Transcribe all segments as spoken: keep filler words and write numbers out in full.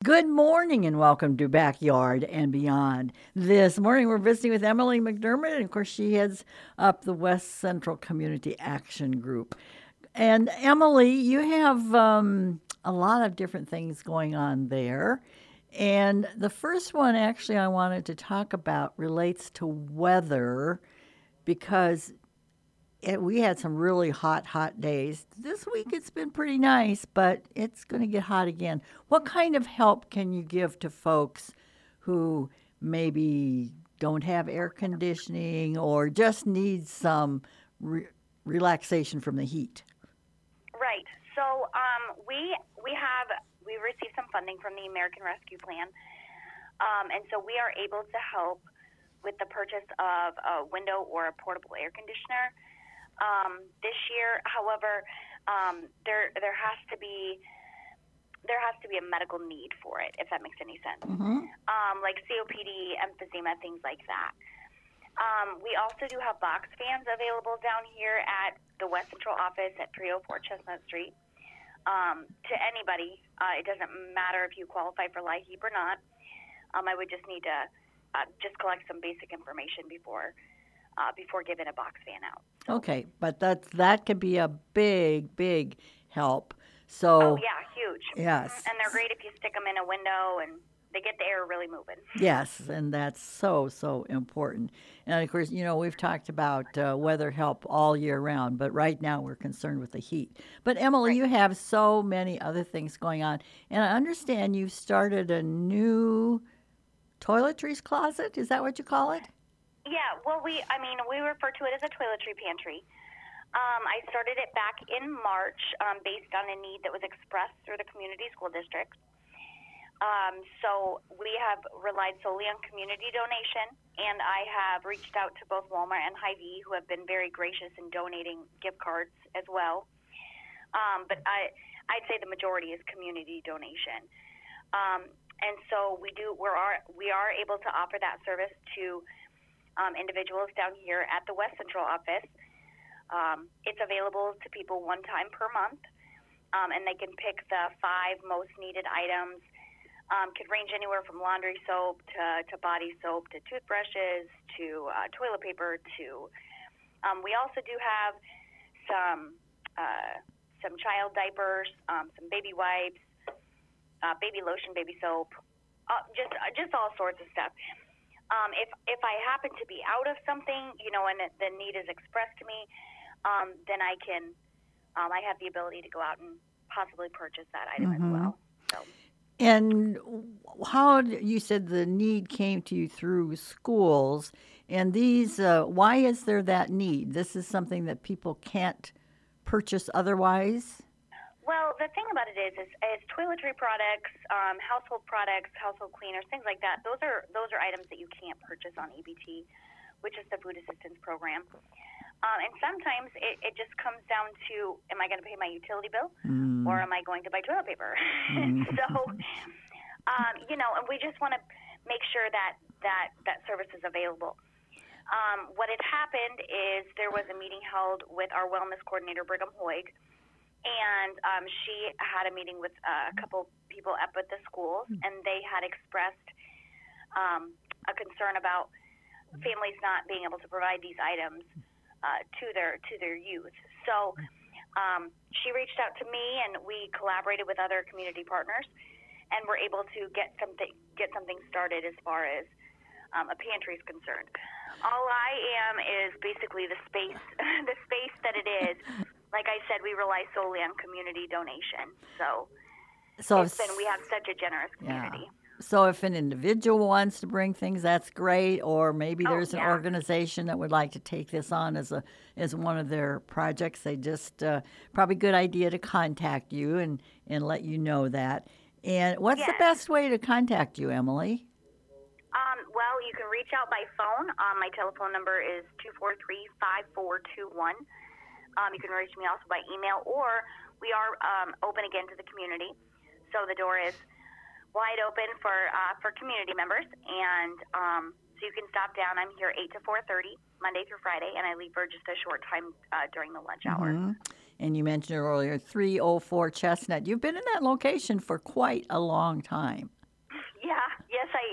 Good morning and welcome to Backyard and Beyond. This morning we're visiting with Emily McDermott, and of course she heads up the West Central Community Action Group. And Emily, you have um, a lot of different things going on there. And the first one actually I wanted to talk about relates to weather because it, we had some really hot, hot days. This week it's been pretty nice, but it's going to get hot again. What kind of help can you give to folks who maybe don't have air conditioning or just need some re- relaxation from the heat? Right. So um, we we have we received some funding from the American Rescue Plan, um, and so we are able to help with the purchase of a window or a portable air conditioner. Um, this year, however, um, there there has to be there has to be a medical need for it, if that makes any sense. Mm-hmm. Um, like C O P D, emphysema, things like that. Um, we also do have box fans available down here at the West Central office at three oh four Chestnut Street. Um, to anybody, uh, it doesn't matter if you qualify for LIHEAP or not. Um, I would just need to uh, just collect some basic information before uh, before giving a box fan out. Okay, but that's that could be a big, big help. Oh, So, yeah, huge. yes. Mhm. And they're great if you stick them in a window and they get the air really moving. Yes, and that's so, so important. And of course, you know, we've talked about uh, weather help all year round, but right now we're concerned with the heat. But Emily, Right. you have so many other things going on. And I understand you've started a new toiletries closet. Is that what you call it? Yeah, well, we, I mean, we refer to it as a toiletry pantry. Um, I started it back in March um, based on a need that was expressed through the community school district. Um, so we have relied solely on community donation, and I have reached out to both Walmart and Hy-Vee, who have been very gracious in donating gift cards as well. Um, but I, I'd say the majority is community donation. Um, and so we do, we're are, we are able to offer that service to um, individuals down here at the West Central office. Um, it's available to people one time per month, um, and they can pick the five most needed items. Um, could range anywhere from laundry soap to, to body soap to toothbrushes to uh, toilet paper to. Um, we also do have some uh, some child diapers, um, some baby wipes, uh, baby lotion, baby soap, uh, just uh, just all sorts of stuff. Um, if if I happen to be out of something, you know, and the need is expressed to me, um, then I can um, I have the ability to go out and possibly purchase that item as well. So. And how d- you said the need came to you through schools, and these, uh, why is there that need? This is something that people can't purchase otherwise? Well, the thing about it is, is, is toiletry products, um, household products, household cleaners, things like that. Those are those are items that you can't purchase on E B T, which is the Food Assistance Program. Um, and sometimes it, it just comes down to, am I going to pay my utility bill, or am I going to buy toilet paper? so, um, you know, and we just want to make sure that that that service is available. Um, what had happened is there was a meeting held with our wellness coordinator, Brigham Hoig, and um, she had a meeting with uh, a couple people up at the schools, and they had expressed um, a concern about families not being able to provide these items uh, to their to their youth. So um, she reached out to me, and we collaborated with other community partners, and were able to get something get something started as far as um, a pantry is concerned. All I am is basically the space the space that it is. Like I said, we rely solely on community donation. So So, it's been we have such a generous yeah. community. So if an individual wants to bring things, that's great. Or maybe Oh, there's an yeah. organization that would like to take this on as a as one of their projects. They just uh, probably a good idea to contact you and and let you know that. And what's the Yes. best way to contact you, Emily? Um, well, you can reach out by phone. Um, my telephone number is two four three, five four two one. Um, you can reach me also by email, or we are um, open again to the community. So the door is wide open for uh, for community members, and um, so you can stop down. I'm here eight to four thirty, Monday through Friday, and I leave for just a short time uh, during the lunch hour. Mhm. And you mentioned earlier three oh four Chestnut. You've been in that location for quite a long time.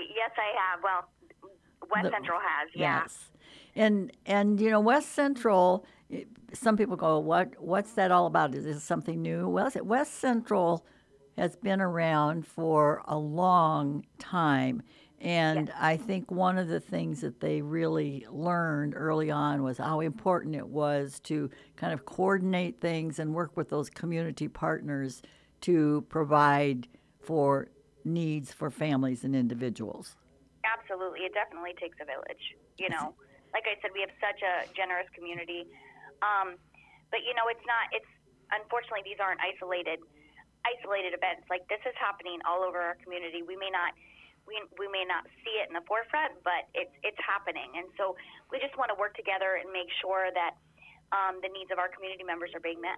yes, I have. Well, West The- Central has, yeah. Yes. And and you know, West Central, eh, some people go, what what's that all about? Is this something new? Well, West Central has been around for a long time. And I think one of the things that they really learned early on was how important it was to kind of coordinate things and work with those community partners to provide for needs for families and individuals. Absolutely. It definitely takes a village. You know, like I said, we have such a generous community. Um, but, you know, it's not, it's, unfortunately, these aren't isolated, isolated events. Like, this is happening all over our community. We may not, we, we may not see it in the forefront, but it's, it's happening. And so we just want to work together and make sure that um, the needs of our community members are being met.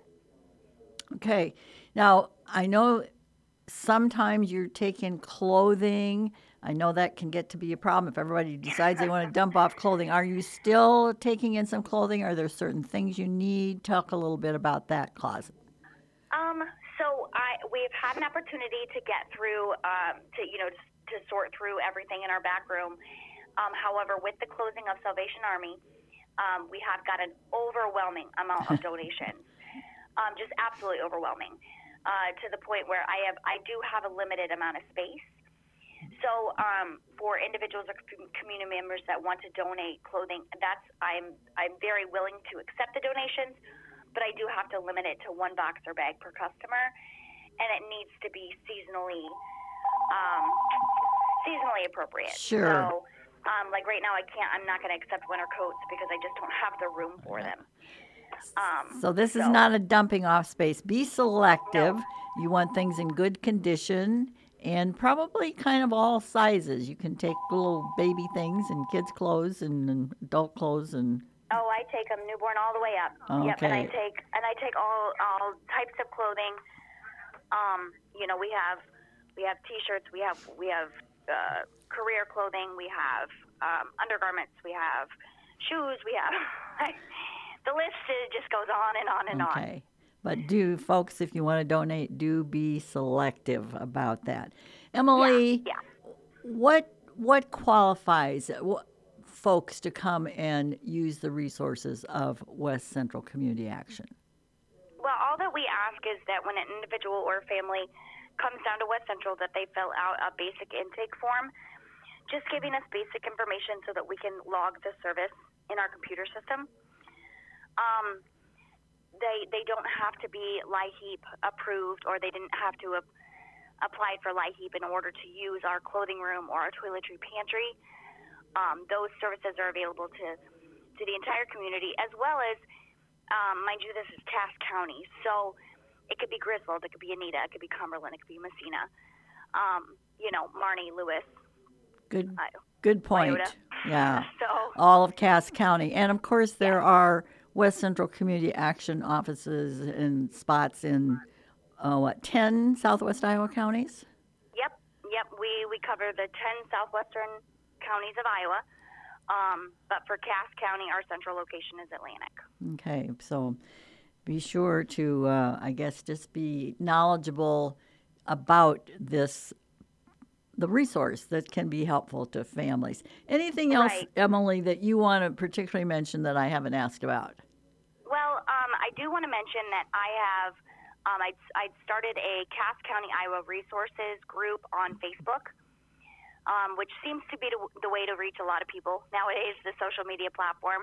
Okay. Now, I know sometimes you're taking clothing. I know that can get to be a problem if everybody decides they want to dump off clothing. Are you still taking in some clothing? Are there certain things you need? Talk a little bit about that closet. Um, so I, we've had an opportunity to get through, um, to, you know, to sort through everything in our back room. Um, however, with the closing of Salvation Army, um, we have got an overwhelming amount of donations, um, just absolutely overwhelming, uh, to the point where I have, I do have a limited amount of space. So um, for individuals or community members that want to donate clothing, that's I'm I'm very willing to accept the donations, but I do have to limit it to one boxer bag per customer, and it needs to be seasonally um, seasonally appropriate. Sure. So, um, like right now, I can't. I'm not going to accept winter coats because I just don't have the room for them. Um, So this is so- not a dumping off space. Be selective. No. You want things in good condition and probably kind of all sizes. You can take little baby things and kids' clothes and, and adult clothes and Oh, I take them newborn all the way up. Yep, and I Okay. take and I take all all types of clothing. Um, you know, we have we have T-shirts, we have we have uh, career clothing, we have um, undergarments, we have shoes, we have the list uh, just goes on and on and on. Okay. But do, folks, if you want to donate, do be selective about that. Emily, Yeah. what what qualifies wh- folks to come and use the resources of West Central Community Action? Well, all that we ask is that when an individual or family comes down to West Central, that they fill out a basic intake form, just giving us basic information so that we can log the service in our computer system. Um, they they don't have to be LIHEAP approved, or they didn't have to ap- apply for LIHEAP in order to use our clothing room or our toiletry pantry. Um, those services are available to to the entire community, as well as Um, mind you, this is Cass County, so it could be Griswold, it could be Anita, it could be Cumberland, it could be Messina, um, you know, Marnie, Lewis. Good, Uh, good point. Iota. Yeah, So, all of Cass County, and of course there are West Central Community Action offices and spots in uh, what ten Southwest Iowa counties. yep, yep, we, we cover the ten southwestern counties of Iowa, um, but for Cass County, our central location is Atlantic. Okay, so be sure to, uh, I guess, just be knowledgeable about this, the resource that can be helpful to families. Anything else, Right. Emily, that you want to particularly mention that I haven't asked about? Well, um, I do want to mention that I have, um, I I started a Cass County, Iowa resources group on Facebook, um, which seems to be the, the way to reach a lot of people nowadays, the social media platform.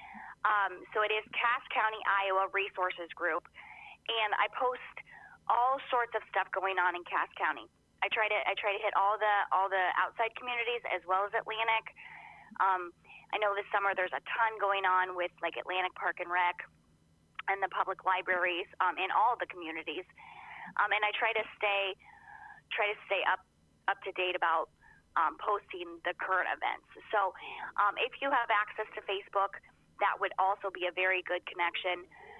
Um, so it is Cass County, Iowa Resources Group, and I post all sorts of stuff going on in Cass County. I try to I try to hit all the all the outside communities as well as Atlantic. Um, I know this summer there's a ton going on with like Atlantic Park and Rec and the public libraries um, in all the communities, um, and I try to stay try to stay up up to date about um, posting the current events. So um, if you have access to Facebook, that would also be a very good connection.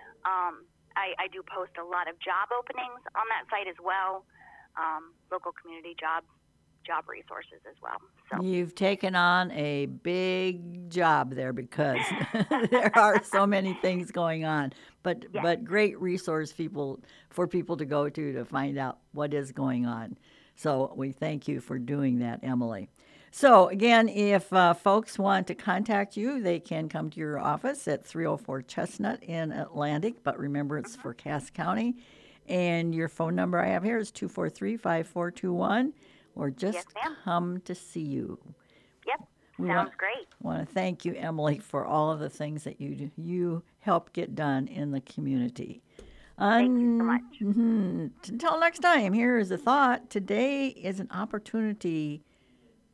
Um, I, I do post a lot of job openings on that site as well, um, local community job job resources as well. So You've taken on a big job there because there are so many things going on, but Yes. but great resource people for people to go to to find out what is going on. So we thank you for doing that, Emily. So, again, if uh, folks want to contact you, they can come to your office at three oh four Chestnut in Atlantic, but remember it's Mm-hmm. for Cass County. And your phone number I have here is two four three, five four two one, or Yes, just ma'am. come to see you. Yep. We want, Sounds great. want to thank you, Emily, for all of the things that you do, you help get done in the community. Thank you so Un- much. mhm. Until next time, here is a thought. Today is an opportunity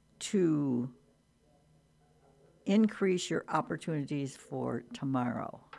to increase your opportunities for tomorrow.